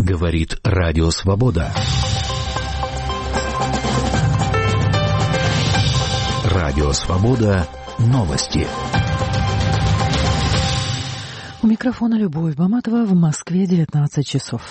Говорит Радио Свобода. Радио Свобода. Новости. У микрофона Любовь Баматова. В Москве 19 часов.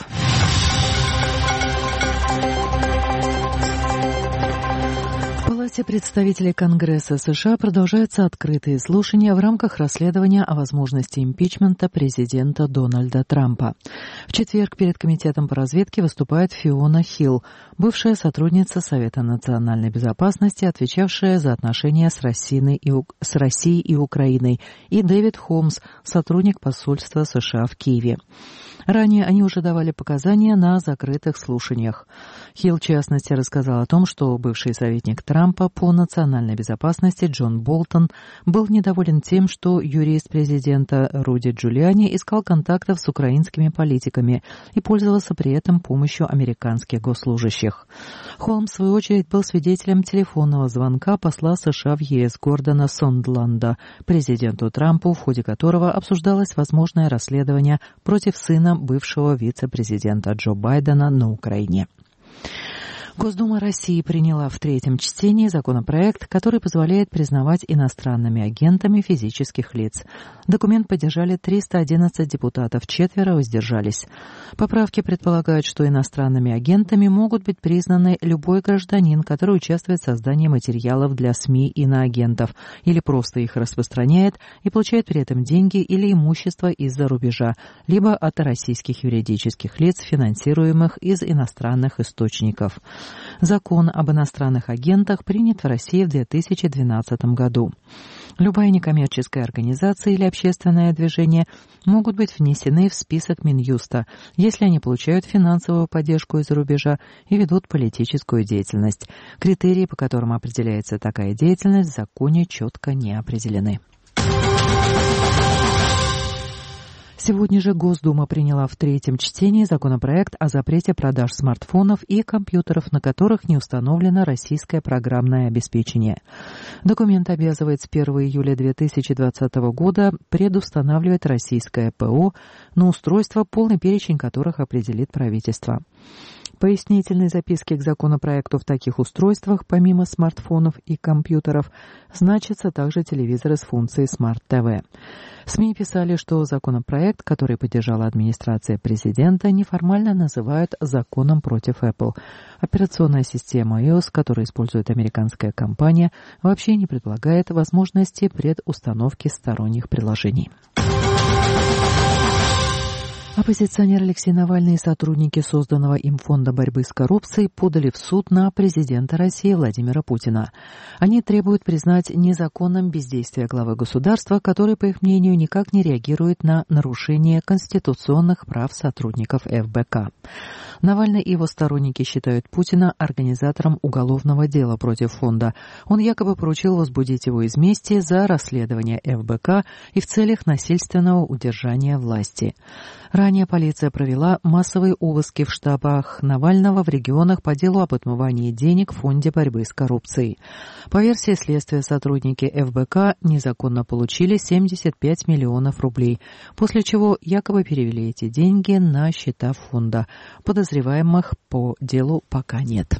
В Палате представителей Конгресса США продолжаются открытые слушания в рамках расследования о возможности импичмента президента Дональда Трампа. В четверг перед Комитетом по разведке выступает Фиона Хилл, бывшая сотрудница Совета национальной безопасности, отвечавшая за отношения с Россией и Украиной, и Дэвид Холмс, сотрудник посольства США в Киеве. Ранее они уже давали показания на закрытых слушаниях. Хилл, в частности, рассказал о том, что бывший советник Трампа по национальной безопасности Джон Болтон был недоволен тем, что юрист президента Руди Джулиани искал контактов с украинскими политиками и пользовался при этом помощью американских госслужащих. Холмс, в свою очередь, был свидетелем телефонного звонка посла США в ЕС Гордона Сондланда президенту Трампу, в ходе которого обсуждалось возможное расследование против сына бывшего вице-президента Джо Байдена на Украине. Госдума России приняла в третьем чтении законопроект, который позволяет признавать иностранными агентами физических лиц. Документ поддержали 311 депутатов, 4 воздержались. Поправки предполагают, что иностранными агентами могут быть признаны любой гражданин, который участвует в создании материалов для СМИ иноагентов или просто их распространяет и получает при этом деньги или имущество из-за рубежа, либо от российских юридических лиц, финансируемых из иностранных источников. Закон об иностранных агентах принят в России в 2012 году. Любая некоммерческая организация или общественное движение могут быть внесены в список Минюста, если они получают финансовую поддержку из-за рубежа и ведут политическую деятельность. Критерии, по которым определяется такая деятельность, в законе четко не определены. Сегодня же Госдума приняла в третьем чтении законопроект о запрете продаж смартфонов и компьютеров, на которых не установлено российское программное обеспечение. Документ обязывает с 1 июля 2020 года предустанавливать российское ПО на устройства, полный перечень которых определит правительство. В пояснительной записке к законопроекту в таких устройствах, помимо смартфонов и компьютеров, значатся также телевизоры с функцией Smart TV. СМИ писали, что законопроект, который поддержала администрация президента, неформально называют законом против Apple. Операционная система iOS, которую использует американская компания, вообще не предполагает возможности предустановки сторонних приложений. Оппозиционер Алексей Навальный и сотрудники созданного им Фонда борьбы с коррупцией подали в суд на президента России Владимира Путина. Они требуют признать незаконным бездействие главы государства, который, по их мнению, никак не реагирует на нарушение конституционных прав сотрудников ФБК. Навальный и его сторонники считают Путина организатором уголовного дела против фонда. Он якобы поручил возбудить его из мести за расследование ФБК и в целях насильственного удержания власти. Ранее полиция провела массовые обыски в штабах Навального в регионах по делу об отмывании денег в Фонде борьбы с коррупцией. По версии следствия, сотрудники ФБК незаконно получили 75 миллионов рублей, после чего якобы перевели эти деньги на счета фонда. Подозреваемых по делу пока нет.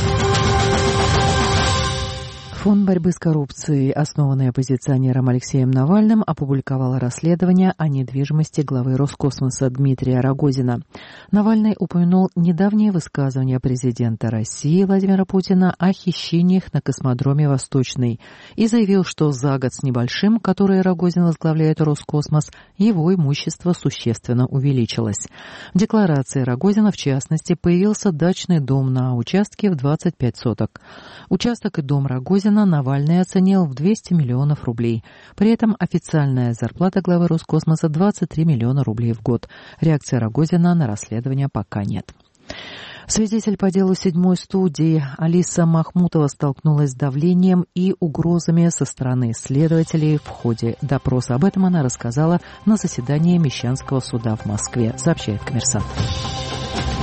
Фонд борьбы с коррупцией, основанный оппозиционером Алексеем Навальным, опубликовал расследование о недвижимости главы Роскосмоса Дмитрия Рогозина. Навальный упомянул недавнее высказывание президента России Владимира Путина о хищениях на космодроме «Восточный» и заявил, что за год с небольшим, который Рогозин возглавляет Роскосмос, его имущество существенно увеличилось. В декларации Рогозина, в частности, появился дачный дом на участке в 25 соток. Участок и дом Рогозина Навальный оценил в 200 миллионов рублей. При этом официальная зарплата главы Роскосмоса 23 миллиона рублей в год. Реакции Рогозина на расследование пока нет. Свидетель по делу 7-й студии Алиса Махмутова столкнулась с давлением и угрозами со стороны следователей в ходе допроса. Об этом она рассказала на заседании Мещанского суда в Москве, сообщает «Коммерсант».